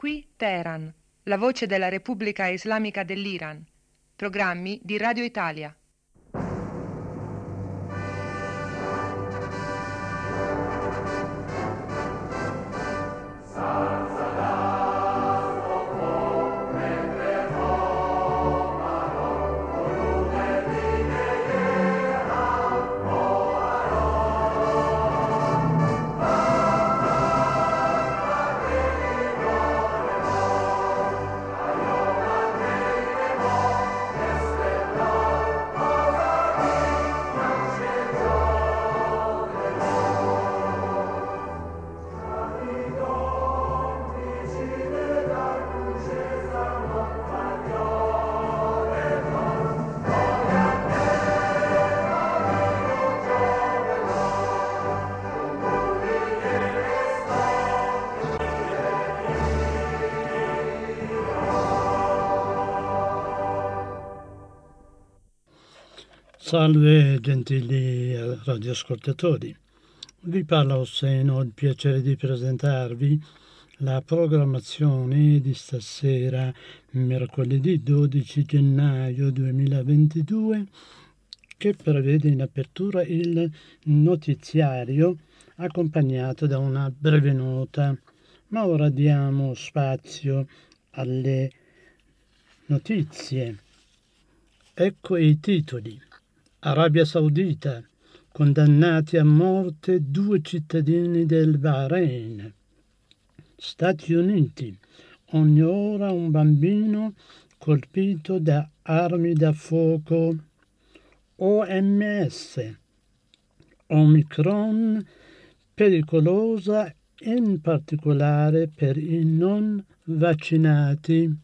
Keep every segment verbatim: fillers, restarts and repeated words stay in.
Qui Teheran, la voce della Repubblica Islamica dell'Iran. Programmi di Radio Italia. Salve gentili radioascoltatori, vi parla Hossein, ho il piacere di presentarvi la programmazione di stasera, mercoledì dodici gennaio duemilaventidue, che prevede in apertura il notiziario accompagnato da una breve nota, ma ora diamo spazio alle notizie. Ecco i titoli. Arabia Saudita, condannati a morte due cittadini del Bahrain. Stati Uniti, ogni ora un bambino colpito da armi da fuoco. O M S, Omicron pericolosa in particolare per i non vaccinati.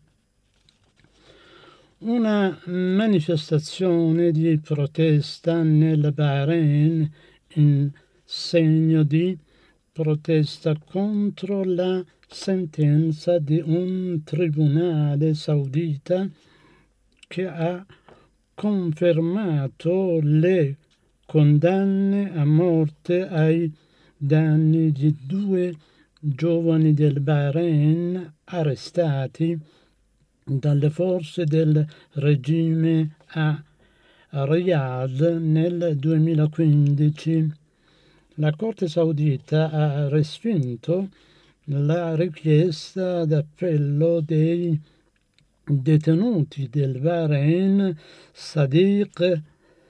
Una manifestazione di protesta nel Bahrain in segno di protesta contro la sentenza di un tribunale saudita che ha confermato le condanne a morte ai danni di due giovani del Bahrain arrestati dalle forze del regime a Riyadh nel duemilaquindici. La Corte saudita ha respinto la richiesta d'appello dei detenuti del Bahrain Sadiq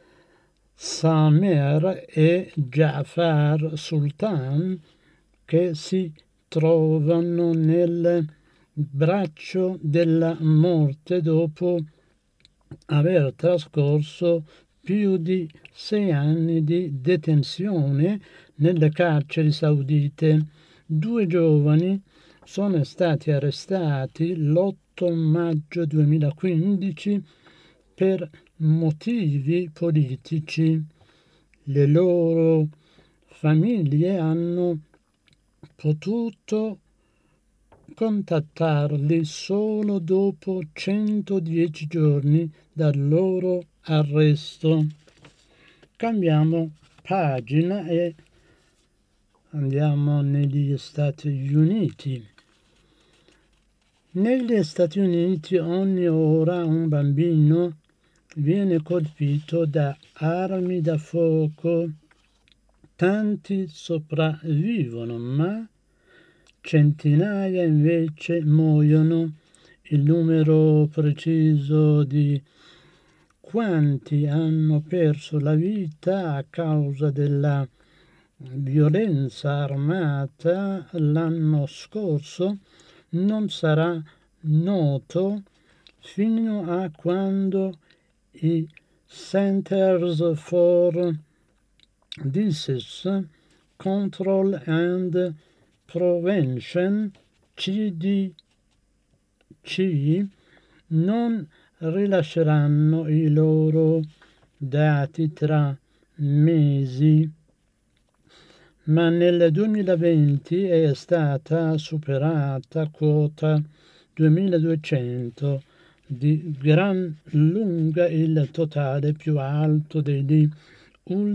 Samer e Ja'far Sultan, che si trovano nel braccio della morte dopo aver trascorso più di sei anni di detenzione nelle carceri saudite. Due giovani sono stati arrestati l'otto maggio duemilaquindici per motivi politici. Le loro famiglie hanno potuto contattarli solo dopo centodieci giorni dal loro arresto. Cambiamo pagina e andiamo negli Stati Uniti. Negli Stati Uniti ogni ora un bambino viene colpito da armi da fuoco. Tanti sopravvivono, ma centinaia invece muoiono. Il numero preciso di quanti hanno perso la vita a causa della violenza armata l'anno scorso non sarà noto fino a quando i Centers for Disease Control and Prevention, C D C, non rilasceranno i loro dati tra mesi. Ma nel duemilaventi è stata superata quota duemiladuecento, di gran lunga il totale più alto degli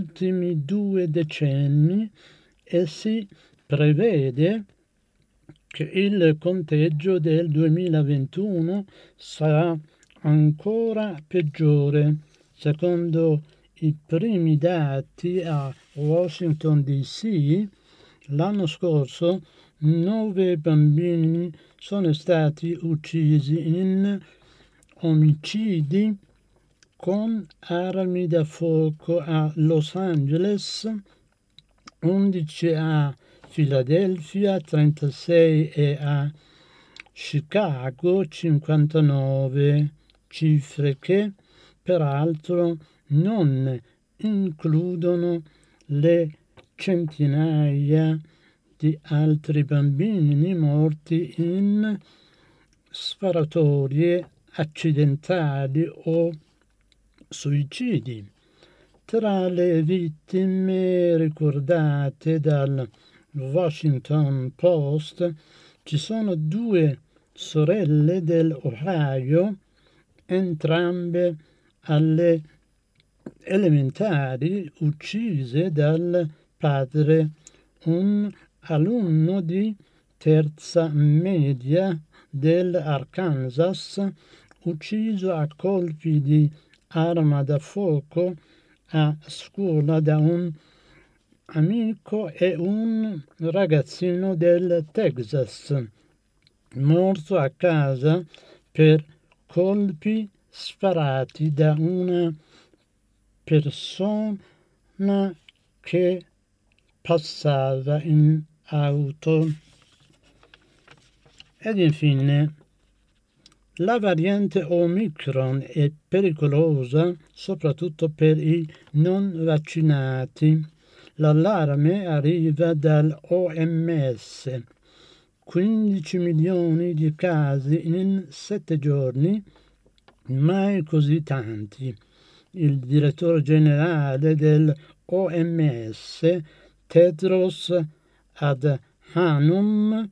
ultimi due decenni, e si prevede che il conteggio del duemilaventuno sarà ancora peggiore. Secondo i primi dati a Washington D C, l'anno scorso nove bambini sono stati uccisi in omicidi con armi da fuoco a Los Angeles, undici a Filadelfia, trentasei e a Chicago, cinquantanove, cifre che peraltro non includono le centinaia di altri bambini morti in sparatorie accidentali o suicidi. Tra le vittime ricordate dal Washington Post ci sono due sorelle dell'Ohio, entrambe alle elementari, uccise dal padre, un alunno di terza media dell'Arkansas, ucciso a colpi di arma da fuoco a scuola da un amico, e un ragazzino del Texas, morto a casa per colpi sparati da una persona che passava in auto. Ed infine, la variante Omicron è pericolosa soprattutto per i non vaccinati. L'allarme arriva dall'O M S. quindici milioni di casi in sette giorni, mai così tanti. Il direttore generale dell'O M S, Tedros Adhanom,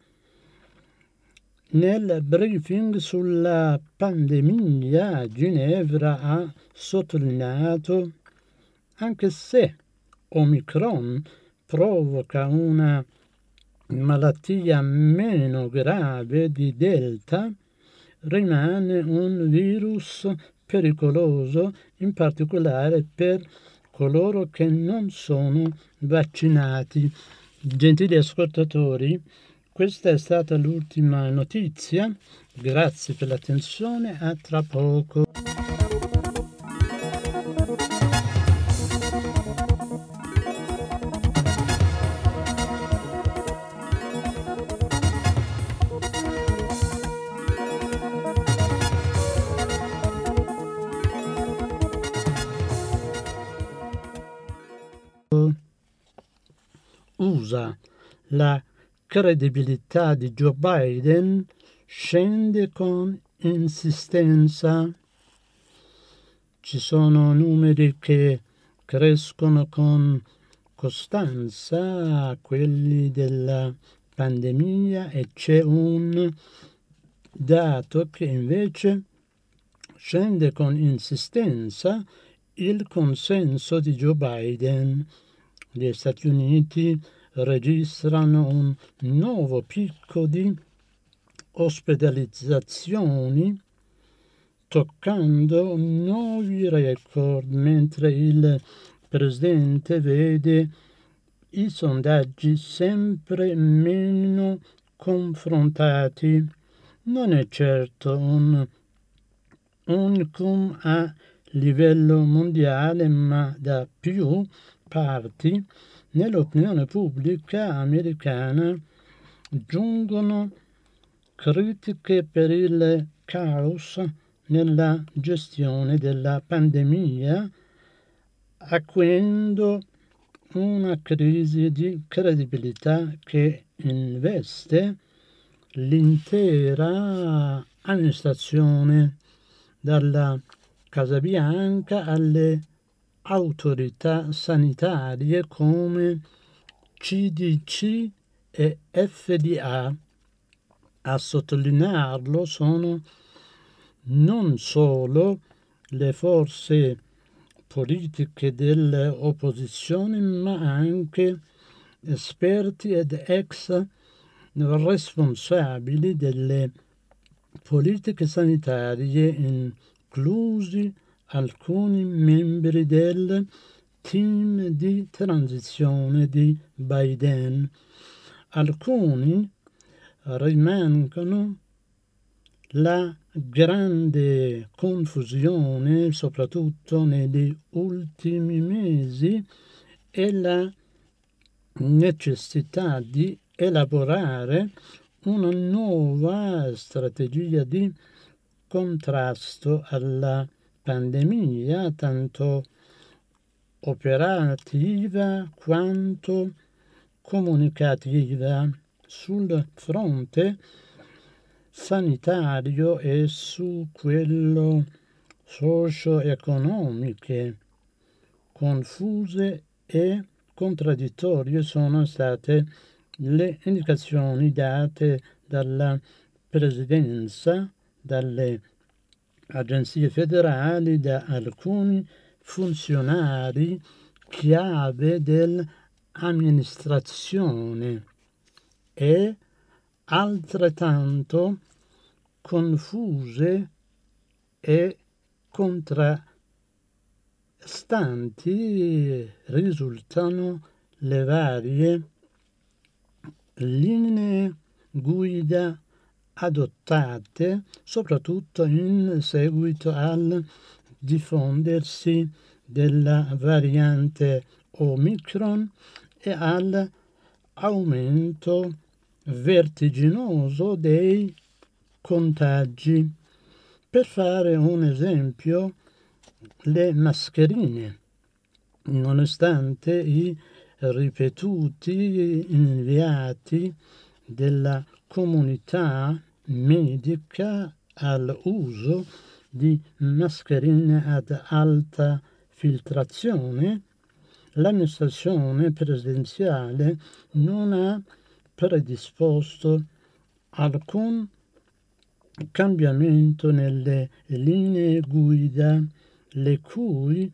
nel briefing sulla pandemia a Ginevra ha sottolineato: anche se Omicron provoca una malattia meno grave di Delta, rimane un virus pericoloso, in particolare per coloro che non sono vaccinati. Gentili ascoltatori, questa è stata l'ultima notizia. Grazie per l'attenzione, a tra poco. U S A, la credibilità di Joe Biden scende con insistenza. Ci sono numeri che crescono con costanza, quelli della pandemia, e c'è un dato che invece scende con insistenza: il consenso di Joe Biden. Gli Stati Uniti registrano un nuovo picco di ospedalizzazioni, toccando nuovi record, mentre il presidente vede i sondaggi sempre meno confrontati. Non è certo un unicum a livello mondiale, ma da più parti nell'opinione pubblica americana giungono critiche per il caos nella gestione della pandemia, acuendo una crisi di credibilità che investe l'intera amministrazione, dalla Casa Bianca alle autorità sanitarie come C D C e F D A. A sottolinearlo sono non solo le forze politiche dell'opposizione, ma anche esperti ed ex responsabili delle politiche sanitarie, inclusi alcuni membri del team di transizione di Biden. Alcuni rimangono la grande confusione, soprattutto negli ultimi mesi, e la necessità di elaborare una nuova strategia di contrasto alla pandemia, tanto operativa quanto comunicativa, sul fronte sanitario e su quello socio-economico. Confuse e contraddittorie sono state le indicazioni date dalla Presidenza, dalle agenzie federali, da alcuni funzionari chiave dell'amministrazione, e altrettanto confuse e contrastanti risultano le varie linee guida adottate, soprattutto in seguito al diffondersi della variante Omicron e all'aumento vertiginoso dei contagi. Per fare un esempio, le mascherine, nonostante i ripetuti inviati della comunità medica all'uso di mascherine ad alta filtrazione, l'amministrazione presidenziale non ha predisposto alcun cambiamento nelle linee guida, le cui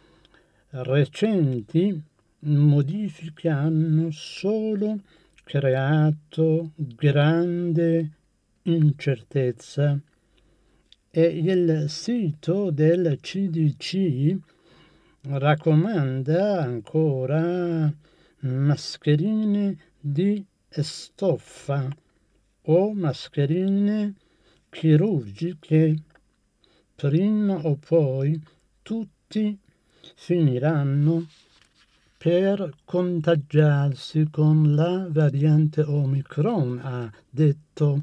recenti modifiche hanno solo creato grande incertezza, e il sito del C D C raccomanda ancora mascherine di stoffa o mascherine chirurgiche. Prima o poi tutti finiranno per contagiarsi con la variante Omicron, ha detto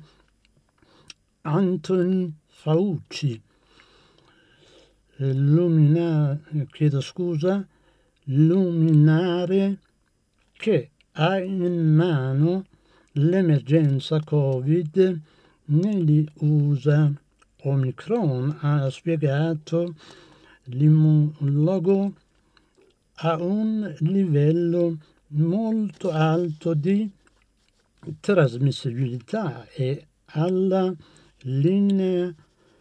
Anthony Fauci, lumina, chiedo scusa, luminare che ha in mano l'emergenza Covid negli U S A. Omicron, ha spiegato l'immunologo, ha un livello molto alto di trasmissibilità e alla linea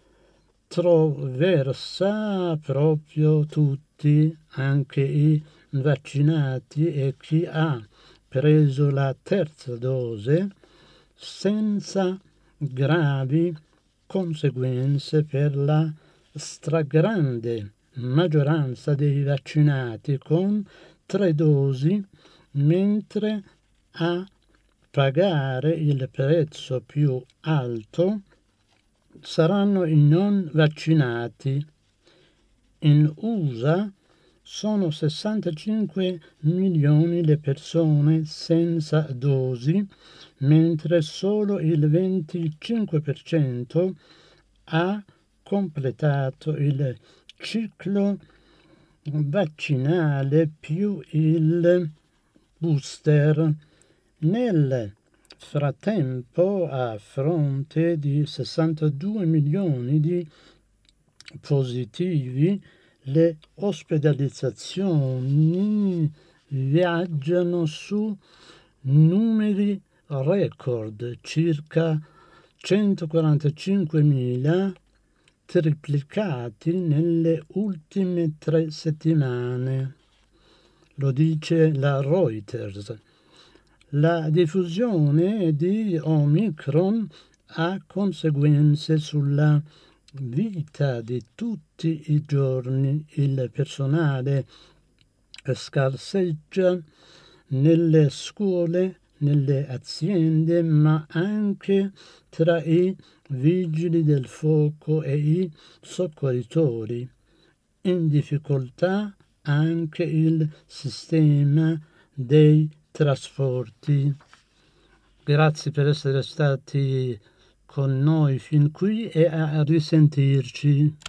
traversa proprio tutti, anche i vaccinati e chi ha preso la terza dose, senza gravi conseguenze per la stragrande maggioranza dei vaccinati con tre dosi, mentre a pagare il prezzo più alto saranno i non vaccinati. In U S A sono sessantacinque milioni le persone senza dosi, mentre solo il venticinque per cento ha completato il ciclo vaccinale più il booster. Nel frattempo, a fronte di sessantadue milioni di positivi, le ospedalizzazioni viaggiano su numeri record, circa centoquarantacinquemila, triplicati nelle ultime tre settimane. Lo dice la Reuters. La diffusione di Omicron ha conseguenze sulla vita di tutti i giorni. Il personale scarseggia nelle scuole, nelle aziende, ma anche tra i vigili del fuoco e i soccorritori. In difficoltà anche il sistema dei trasporti. Grazie per essere stati con noi fin qui e a risentirci.